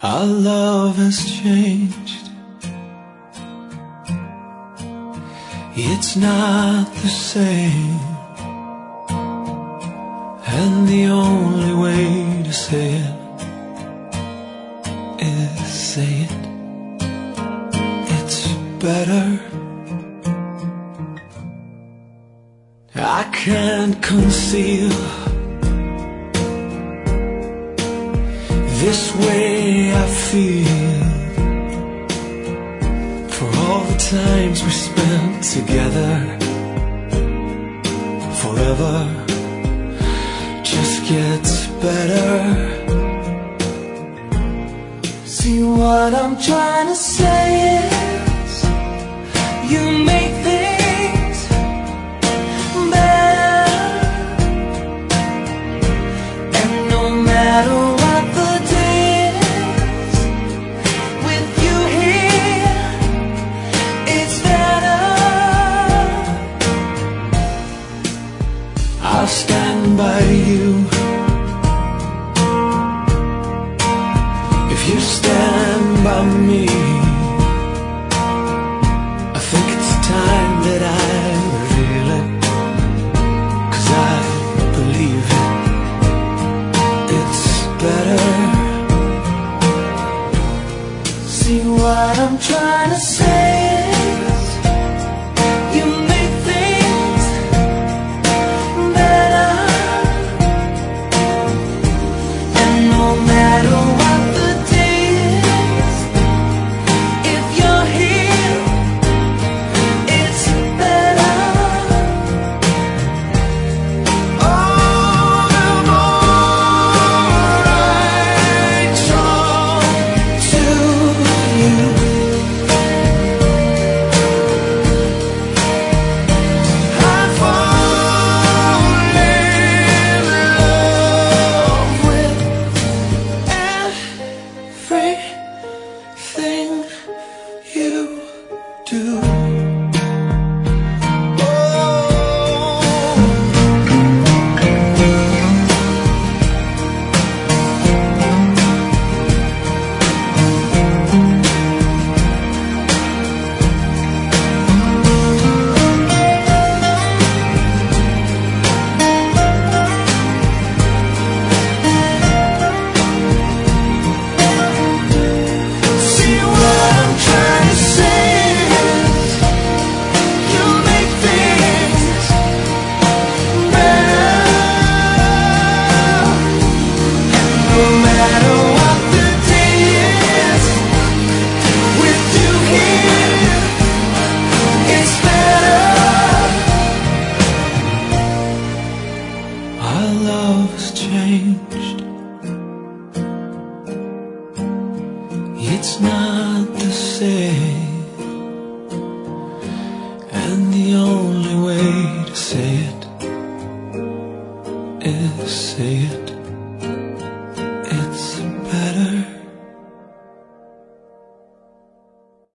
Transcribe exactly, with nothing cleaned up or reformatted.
Our love has changed. It's not the same, and the only way to say it is say it. It's better. I can't conceal this way I feel for all the times we spent together. Forever just gets better. See, what I'm trying to say is, you make things better, and no matter what the day is, with you here, it's better. I'll stand by you if you stand by me. I think it's time that I reveal it, 'cause I believe it. It's better. See, what I'm trying to say is, you make things better, and no matter what the day is, if you're here, it's better. All the more I talk to you, I fall in love with everything you do. See, what I'm trying to say is, you make things better, no matter what the day is, with you here, it's better. Our love has changed. It's not the same, and the only way to say it is say it.